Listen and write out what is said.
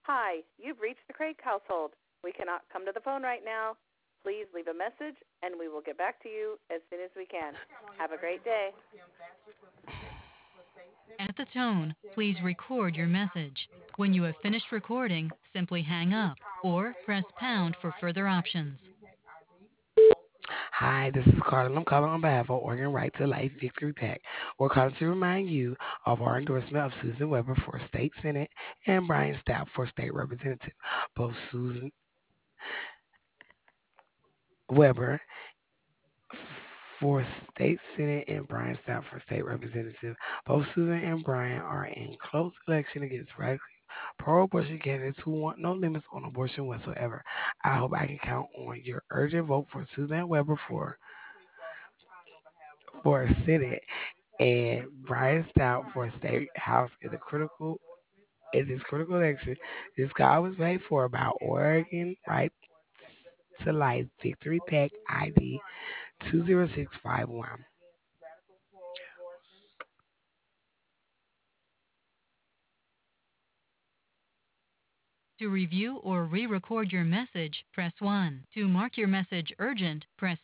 Hi, you've reached the Craig household. We cannot come to the phone right now. Please leave a message and we will get back to you as soon as we can. Have a great day. At the tone, please record your message. When you have finished recording, simply hang up or press pound for further options. Hi, this is Carla. I'm calling on behalf of Oregon Right to Life Victory PAC. We're calling to remind you of our endorsement of Susan Weber for State Senate and Brian Stout for State Representative. Both Susan Weber for State Senate and Brian Stout for State Representative. Both Susan and Brian are in close election against radically pro-abortion candidates who want no limits on abortion whatsoever. I hope I can count on your urgent vote for Susan Weber for Senate and Brian Stout for State House in this critical election. This call was made for about Oregon Right to Life Victory Pack ID 20651. To review or re record your message, press 1. To mark your message urgent, press